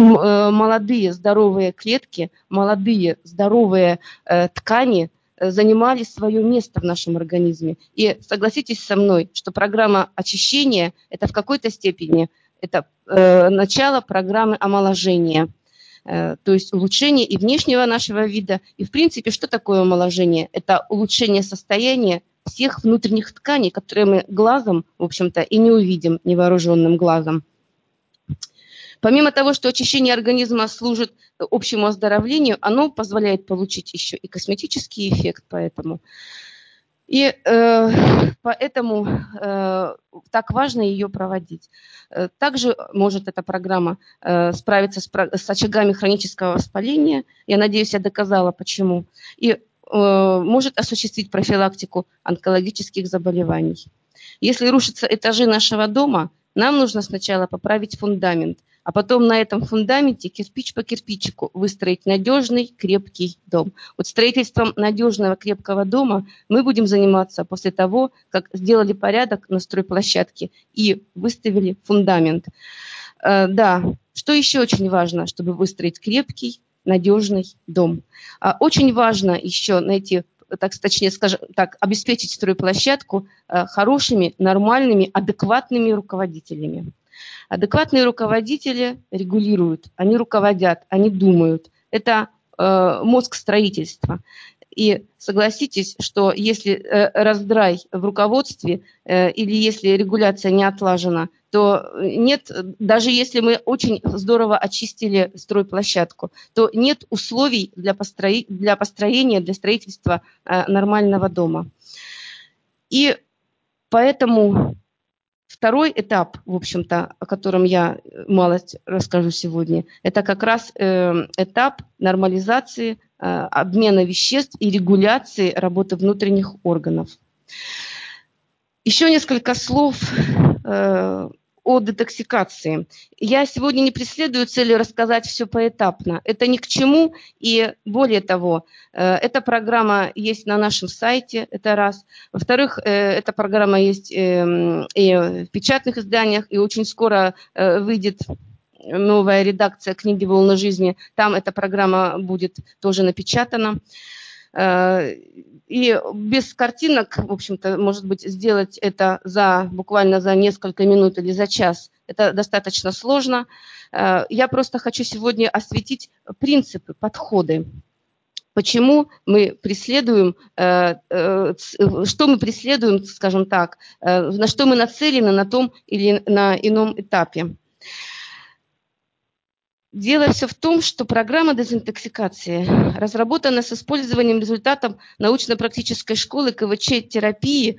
э, молодые здоровые клетки, молодые здоровые э, ткани занимали свое место в нашем организме. И согласитесь со мной, что программа очищения – это в какой-то степени это, э, начало программы омоложения, э, то есть улучшение и внешнего нашего вида. И, в принципе, что такое омоложение? Это улучшение состояния всех внутренних тканей, которые мы глазом, в общем-то, и не увидим невооруженным глазом. Помимо того, что очищение организма служит общему оздоровлению, оно позволяет получить еще и косметический эффект поэтому. И э, поэтому э, так важно ее проводить. Также может эта программа э, справиться с, с очагами хронического воспаления. Я надеюсь, я доказала, почему. И э, может осуществить профилактику онкологических заболеваний. Если рушатся этажи нашего дома, нам нужно сначала поправить фундамент, а потом на этом фундаменте кирпич по кирпичику выстроить надежный, крепкий дом. Вот строительством надежного, крепкого дома мы будем заниматься после того, как сделали порядок на стройплощадке и выставили фундамент. Э, да, что еще очень важно, чтобы выстроить крепкий, надежный дом? А, очень важно еще найти, так, точнее скажем так, обеспечить стройплощадку э, хорошими, нормальными, адекватными руководителями. Адекватные руководители регулируют, они руководят, они думают. Это э, мозг строительства. И согласитесь, что если э, раздрай в руководстве э, или если регуляция не отлажена, то нет, даже если мы очень здорово очистили стройплощадку, то нет условий для, построи, для построения, для строительства э, нормального дома. И поэтому второй этап, в общем-то, о котором я малость расскажу сегодня, это как раз э, этап нормализации, э, обмена веществ и регуляции работы внутренних органов. Еще несколько слов э, о детоксикации. Я сегодня не преследую цели рассказать все поэтапно. Это ни к чему. И более того, э, эта программа есть на нашем сайте, это раз. Во-вторых, э, эта программа есть э, и в печатных изданиях, и очень скоро э, выйдет новая редакция книги «Волны жизни». Там эта программа будет тоже напечатана. И без картинок, в общем-то, может быть, сделать это за буквально за несколько минут или за час, это достаточно сложно. Я просто хочу сегодня осветить принципы, подходы. почему мы преследуем, что мы преследуем, скажем так, на что мы нацелены на том или на ином этапе. Дело все в том, что программа дезинтоксикации разработана с использованием результатов научно-практической школы КВЧ-терапии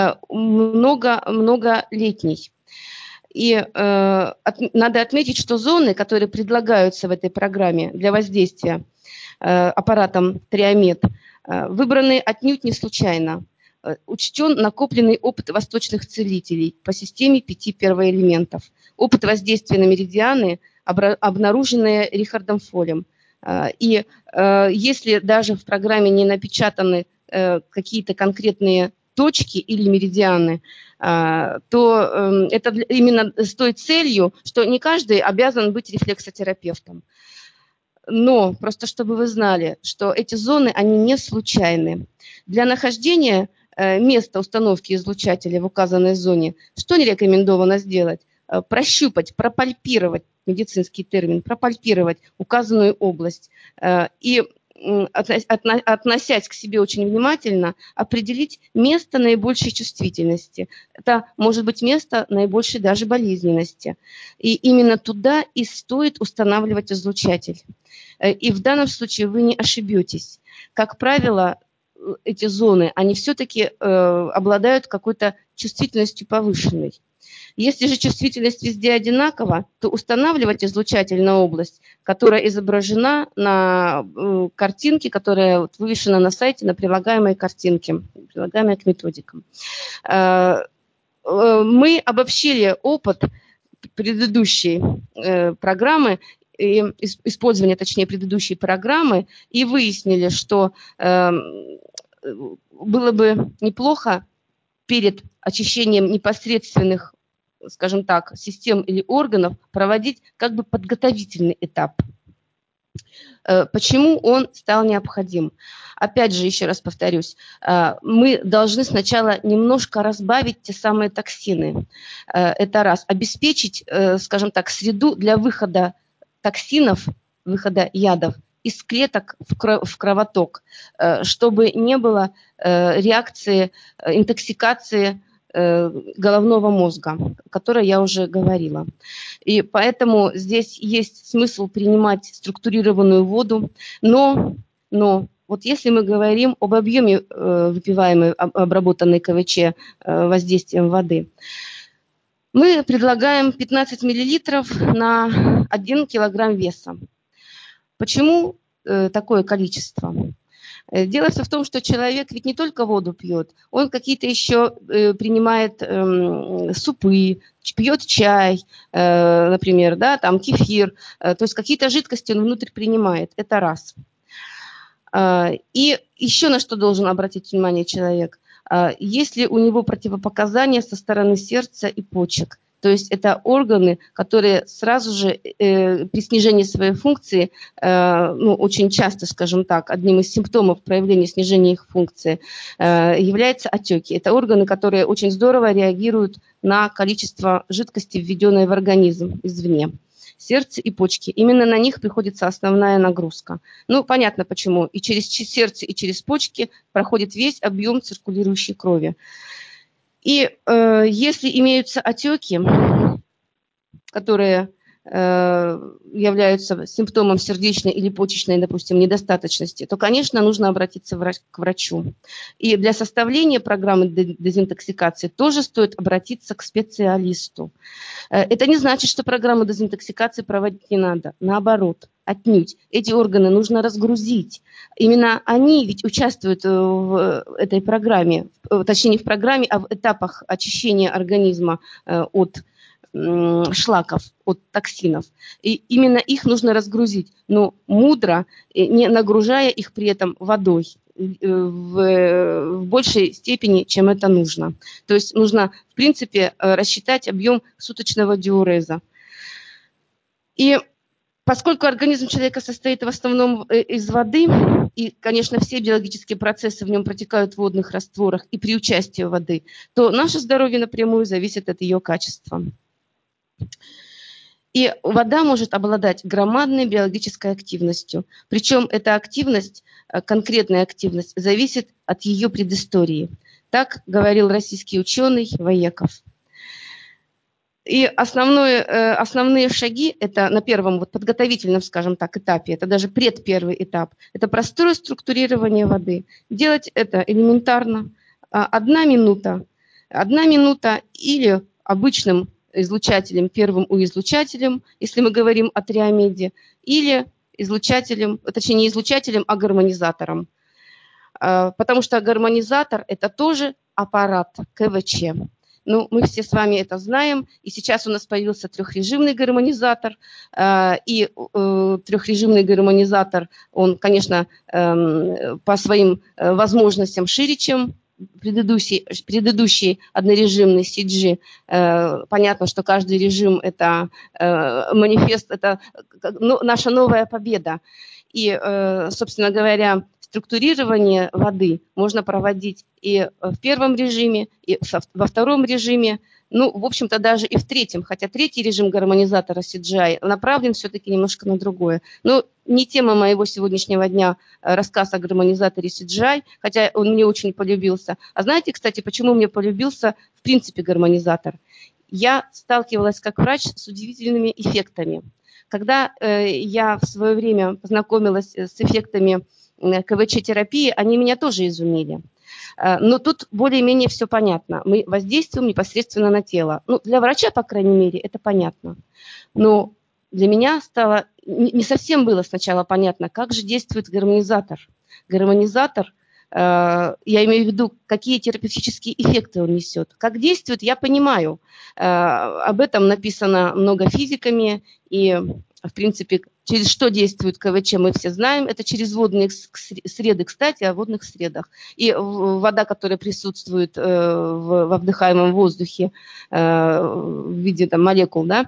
много-многолетней. И э, от, надо отметить, что зоны, которые предлагаются в этой программе для воздействия э, аппаратом Триомед, э, выбраны отнюдь не случайно. Э, учтен накопленный опыт восточных целителей по системе пяти первоэлементов. Опыт воздействия на меридианы, обнаруженные Рихардом Фолем. Э, и э, если даже в программе не напечатаны э, какие-то конкретные точки или меридианы, то это именно с той целью, что не каждый обязан быть рефлексотерапевтом. Но просто чтобы вы знали, что эти зоны, они не случайны. Для нахождения места установки излучателя в указанной зоне, что не рекомендовано сделать? Прощупать, пропальпировать, медицинский термин, пропальпировать указанную область и, относясь к себе очень внимательно, определить место наибольшей чувствительности. Это может быть место наибольшей даже болезненности. И именно туда и стоит устанавливать излучатель. И в данном случае вы не ошибетесь. Как правило, эти зоны, они все-таки э, обладают какой-то чувствительностью повышенной. Если же чувствительность везде одинакова, то устанавливать излучатель на область, которая изображена на э, картинке, которая вот вывешена на сайте, на прилагаемой картинке, прилагаемой к методикам. Э, э, мы обобщили опыт предыдущей э, программы, и использования, точнее, предыдущей программы, и выяснили, что э, было бы неплохо перед очищением непосредственных, скажем так, систем или органов проводить как бы подготовительный этап. Почему он стал необходим? Опять же, еще раз повторюсь, мы должны сначала немножко разбавить те самые токсины. Это раз. Обеспечить, скажем так, среду для выхода токсинов, выхода ядов из клеток в кровоток, чтобы не было реакции интоксикации головного мозга, о которой я уже говорила. И поэтому здесь есть смысл принимать структурированную воду, но, но вот если мы говорим об объеме выпиваемой обработанной КВЧ воздействием воды, мы предлагаем пятнадцать миллилитров на один килограмм веса. Почему такое количество? Дело все в том, что человек ведь не только воду пьет, он какие-то еще э, принимает э, супы, пьет чай, э, например, да, там кефир, э, то есть какие-то жидкости он внутрь принимает, это раз. Э, и еще на что должен обратить внимание человек, э, если у него противопоказания со стороны сердца и почек. То есть это органы, которые сразу же э, при снижении своей функции, э, ну, очень часто, скажем так, одним из симптомов проявления снижения их функции э, являются отеки. Это органы, которые очень здорово реагируют на количество жидкости, введенной в организм извне. Сердце и почки. Именно на них приходится основная нагрузка. Ну, понятно почему. И через сердце, и через почки проходит весь объем циркулирующей крови. И э, если имеются отеки, которые э, являются симптомом сердечной или почечной, допустим, недостаточности, то, конечно, нужно обратиться врач, к врачу. И для составления программы дезинтоксикации тоже стоит обратиться к специалисту. Э, это не значит, что программу дезинтоксикации проводить не надо. Наоборот, отнюдь. Эти органы нужно разгрузить. Именно они ведь участвуют в этой программе, точнее не в программе, а в этапах очищения организма от шлаков, от токсинов. И именно их нужно разгрузить, но мудро, не нагружая их при этом водой в, в большей степени, чем это нужно. То есть нужно, в принципе, рассчитать объем суточного диуреза. И поскольку организм человека состоит в основном из воды, и, конечно, все биологические процессы в нем протекают в водных растворах и при участии воды, то наше здоровье напрямую зависит от ее качества. И вода может обладать громадной биологической активностью. Причем эта активность, конкретная активность, зависит от ее предыстории. Так говорил российский ученый Воеков. И основное, основные шаги, это на первом вот подготовительном, скажем так, этапе, это даже предпервый этап, это простое структурирование воды. Делать это элементарно. Одна минута. Одна минута или обычным излучателем, первым излучателем, если мы говорим о триомеде, или излучателем, точнее не излучателем, а гармонизатором. Потому что гармонизатор – это тоже аппарат КВЧ. Ну, мы все с вами это знаем, и сейчас у нас появился трехрежимный гармонизатор, и трехрежимный гармонизатор, он, конечно, по своим возможностям шире, чем предыдущий, предыдущий однорежимный си джи. Понятно, что каждый режим – это манифест, это наша новая победа. И, собственно говоря, структурирование воды можно проводить и в первом режиме, и во втором режиме, ну, в общем-то, даже и в третьем, хотя третий режим гармонизатора си джи ай направлен все-таки немножко на другое. Но не тема моего сегодняшнего дня рассказ о гармонизаторе си джи ай, хотя он мне очень полюбился. А знаете, кстати, почему мне полюбился в принципе гармонизатор? Я сталкивалась как врач с удивительными эффектами. Когда э, я в свое время познакомилась с эффектами КВЧ-терапии, они меня тоже изумили. Но тут более-менее все понятно. Мы воздействуем непосредственно на тело. Ну, для врача, по крайней мере, это понятно. Но для меня стало не совсем было сначала понятно, как же действует гармонизатор. Гармонизатор, я имею в виду, какие терапевтические эффекты он несет. Как действует, я понимаю. Об этом написано много физиками, и, в принципе, через что действует КВЧ, мы все знаем. Это через водные среды, кстати, о водных средах. И вода, которая присутствует во вдыхаемом воздухе в виде там, молекул, да,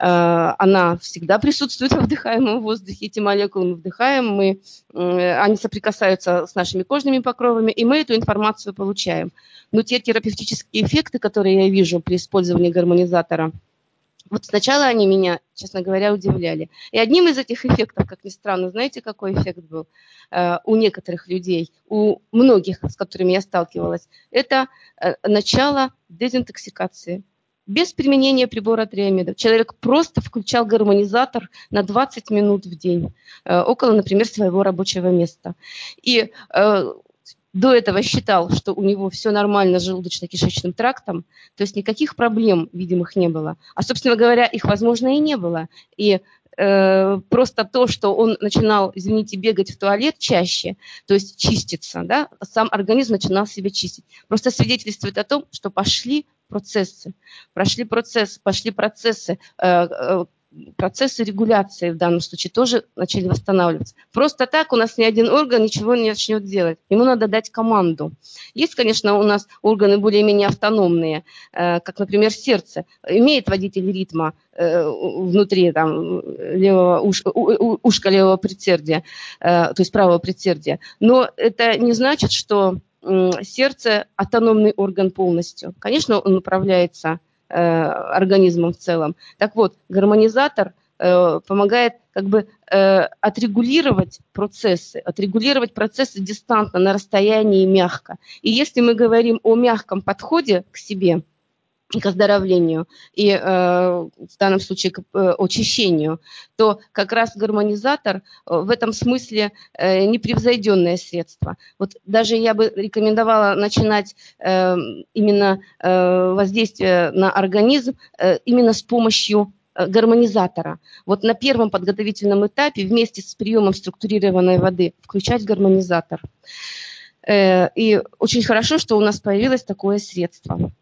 она всегда присутствует во вдыхаемом воздухе. Эти молекулы мы вдыхаем, мы, они соприкасаются с нашими кожными покровами, и мы эту информацию получаем. Но те терапевтические эффекты, которые я вижу при использовании гармонизатора, вот сначала они меня, честно говоря, удивляли. И одним из этих эффектов, как ни странно, знаете, какой эффект был э, у некоторых людей, у многих, с которыми я сталкивалась, это э, начало дезинтоксикации. Без применения прибора триомеда. Человек просто включал гармонизатор на двадцать минут в день, э, около, например, своего рабочего места. И э, до этого считал, что у него все нормально с желудочно-кишечным трактом, то есть никаких проблем видимых не было. А, собственно говоря, их, возможно, и не было. И э, просто то, что он начинал, извините, бегать в туалет чаще, то есть чиститься, да, сам организм начинал себя чистить, просто свидетельствует о том, что пошли процессы, прошли процессы, пошли процессы, э, э, процессы регуляции в данном случае тоже начали восстанавливаться. Просто так у нас ни один орган ничего не начнет делать. Ему надо дать команду. Есть, конечно, у нас органы более-менее автономные, как, например, сердце. Имеет водитель ритма внутри там, левого ушка, ушка левого предсердия, то есть правого предсердия. Но это не значит, что сердце автономный орган полностью. Конечно, он управляется организмом в целом. Так вот, гармонизатор э, помогает как бы э, отрегулировать процессы, отрегулировать процессы дистантно, на расстоянии, мягко. И если мы говорим о мягком подходе к себе, к оздоровлению и э, в данном случае к э, очищению, то как раз гармонизатор в этом смысле э, непревзойденное средство. Вот даже я бы рекомендовала начинать э, именно э, воздействие на организм э, именно с помощью гармонизатора. Вот на первом подготовительном этапе вместе с приемом структурированной воды включать гармонизатор. Э, и очень хорошо, что у нас появилось такое средство.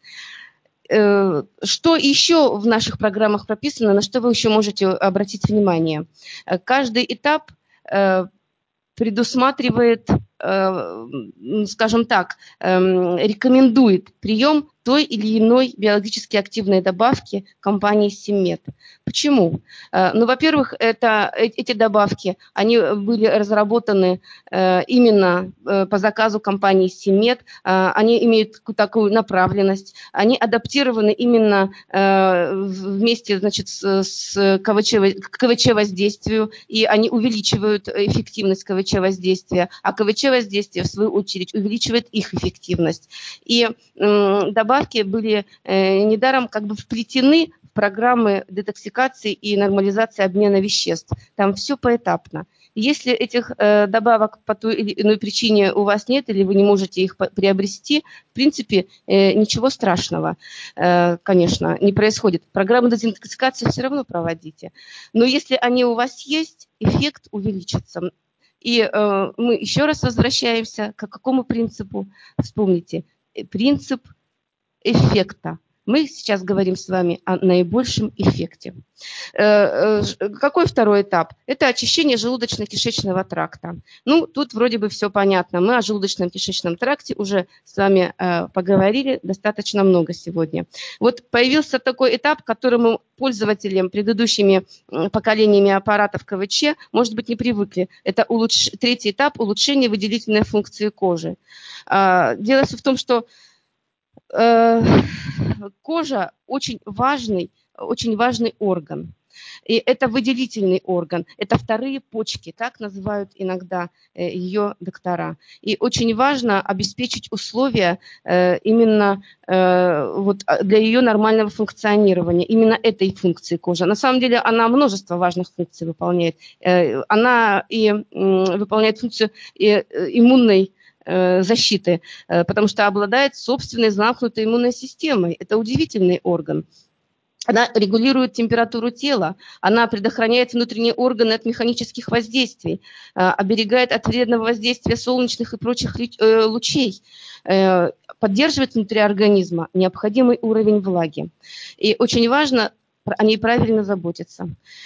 Что еще в наших программах прописано, на что вы еще можете обратить внимание? Каждый этап предусматривает скажем так, рекомендует прием той или иной биологически активной добавки компании Симмет. Почему? Ну, во-первых, это, эти добавки, они были разработаны именно по заказу компании Симмет, они имеют такую направленность, они адаптированы именно вместе, значит, с КВЧ-воздействию, и они увеличивают эффективность КВЧ-воздействия, а КВЧ-воздействие, в свою очередь, увеличивает их эффективность. И добавки были э, недаром как бы вплетены в программы детоксикации и нормализации обмена веществ. Там все поэтапно. Если этих э, добавок по той или иной причине у вас нет, или вы не можете их приобрести, в принципе, э, ничего страшного, э, конечно, не происходит. Программу детоксикации все равно проводите. Но если они у вас есть, эффект увеличится. И э, мы еще раз возвращаемся к какому принципу? Вспомните, принцип эффекта. Мы сейчас говорим с вами о наибольшем эффекте. Какой второй этап? Это очищение желудочно-кишечного тракта. Ну, тут вроде бы все понятно. Мы о желудочном кишечном тракте уже с вами поговорили достаточно много сегодня. Вот появился такой этап, к которому пользователям предыдущими поколениями аппаратов КВЧ, может быть, не привыкли. Это улучш... третий этап улучшения выделительной функции кожи. Дело в том, что кожа очень важный, очень важный орган. И это выделительный орган, это вторые почки, так называют иногда ее доктора. И очень важно обеспечить условия именно вот для ее нормального функционирования, именно этой функции кожи. На самом деле она множество важных функций выполняет. Она и выполняет функцию иммунной защиты, потому что обладает собственной замкнутой иммунной системой. Это удивительный орган. Она регулирует температуру тела, она предохраняет внутренние органы от механических воздействий, оберегает от вредного воздействия солнечных и прочих лучей, поддерживает внутри организма необходимый уровень влаги. И очень важно о ней правильно заботиться.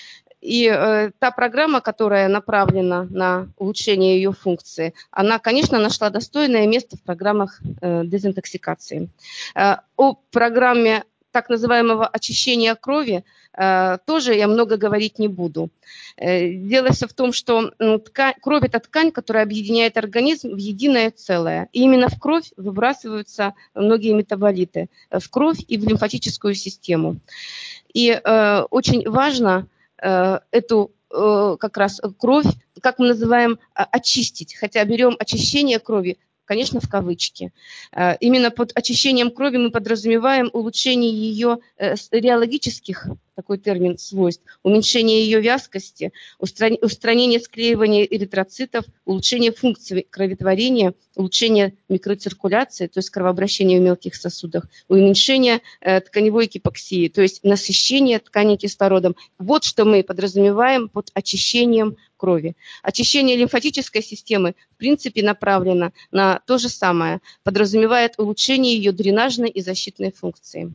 И э, та программа, которая направлена на улучшение ее функции, она, конечно, нашла достойное место в программах э, дезинтоксикации. Э, о программе так называемого очищения крови э, тоже я много говорить не буду. Э, дело все в том, что э, ткань, кровь – это ткань, которая объединяет организм в единое целое. И именно в кровь выбрасываются многие метаболиты, в кровь и в лимфатическую систему. И э, очень важно эту как раз кровь, как мы называем, очистить. Хотя берем очищение крови, конечно, в кавычки. Именно под очищением крови мы подразумеваем улучшение ее реологических, такой термин, свойств, уменьшение ее вязкости, устранение склеивания эритроцитов, улучшение функций кроветворения, улучшение микроциркуляции, то есть кровообращения в мелких сосудах, уменьшение тканевой гипоксии, то есть насыщение тканей кислородом. Вот что мы подразумеваем под очищением крови. Очищение лимфатической системы, в принципе, направлено на то же самое, подразумевает улучшение ее дренажной и защитной функции.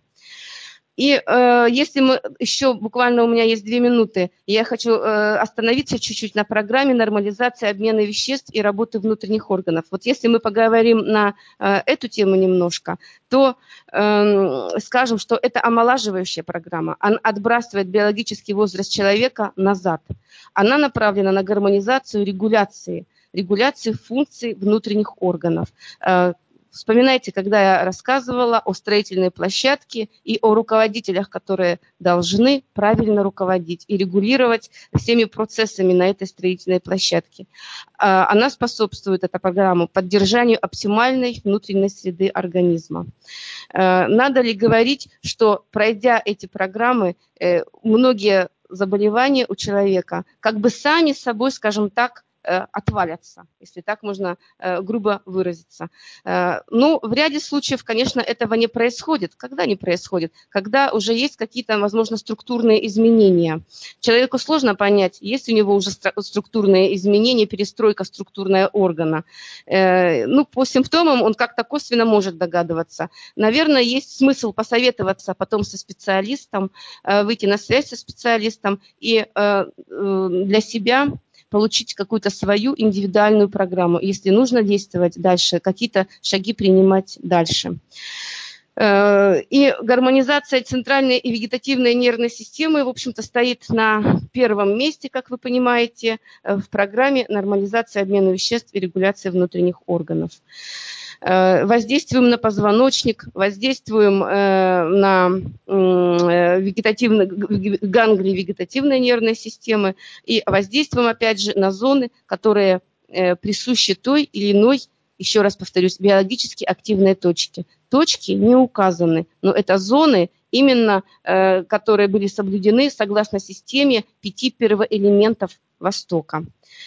И э, если мы еще, буквально у меня есть две минуты, я хочу э, остановиться чуть-чуть на программе нормализации обмена веществ и работы внутренних органов. Вот если мы поговорим на э, эту тему немножко, то э, скажем, что это омолаживающая программа. Она отбрасывает биологический возраст человека назад. Она направлена на гармонизацию регуляции, регуляции функций внутренних органов. Э, Вспоминайте, когда я рассказывала о строительной площадке и о руководителях, которые должны правильно руководить и регулировать всеми процессами на этой строительной площадке. Она способствует, эта программа, поддержанию оптимальной внутренней среды организма. Надо ли говорить, что, пройдя эти программы, многие заболевания у человека как бы сами собой, скажем так, отвалятся, если так можно э, грубо выразиться. Э, ну, в ряде случаев, конечно, этого не происходит. Когда не происходит? Когда уже есть какие-то, возможно, структурные изменения. Человеку сложно понять, есть у него уже структурные изменения, перестройка структурного органа. Э, ну, по симптомам он как-то косвенно может догадываться. Наверное, есть смысл посоветоваться потом со специалистом, э, выйти на связь со специалистом и э, э, для себя получить какую-то свою индивидуальную программу. Если нужно действовать дальше, какие-то шаги принимать дальше. И гармонизация центральной и вегетативной нервной системы, в общем-то, стоит на первом месте, как вы понимаете, в программе нормализации обмена веществ и регуляции внутренних органов. Воздействуем на позвоночник, воздействуем на вегетативно, ганглии вегетативной нервной системы и воздействуем, опять же, на зоны, которые присущи той или иной, еще раз повторюсь, биологически активной точке. Точки не указаны, но это зоны, именно которые были соблюдены согласно системе пяти первоэлементов Востока.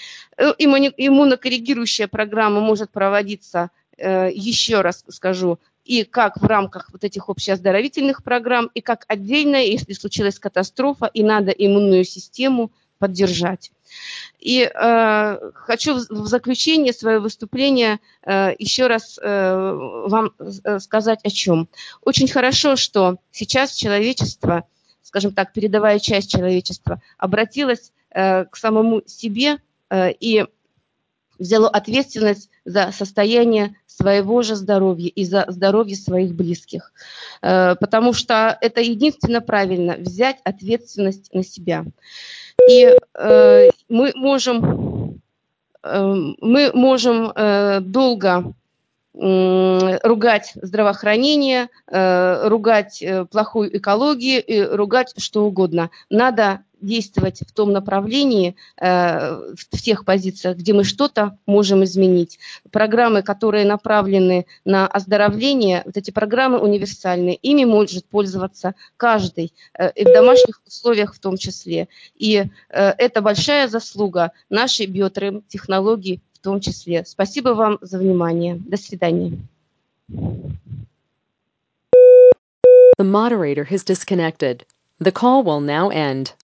Иммунокоррегирующая программа может проводиться, еще раз скажу, и как в рамках вот этих общеоздоровительных программ, и как отдельно, если случилась катастрофа, и надо иммунную систему поддержать. И э, хочу в, в заключение своего выступления э, еще раз э, вам сказать о чем. Очень хорошо, что сейчас человечество, скажем так, передовая часть человечества, обратилась э, к самому себе э, и взяло ответственность за состояние своего же здоровья и за здоровье своих близких. Э, потому что это единственно правильно – взять ответственность на себя. И э, мы можем, э, мы можем э, долго э, ругать здравоохранение, э, ругать э, плохую экологию и ругать что угодно. Надо действовать в том направлении, э, в тех позициях, где мы что-то можем изменить. Программы, которые направлены на оздоровление, вот эти программы универсальные, ими может пользоваться каждый, э, и в домашних условиях в том числе. И э, это большая заслуга нашей биотрем-технологии в том числе. Спасибо вам за внимание. До свидания. The moderator has disconnected. The call will now end.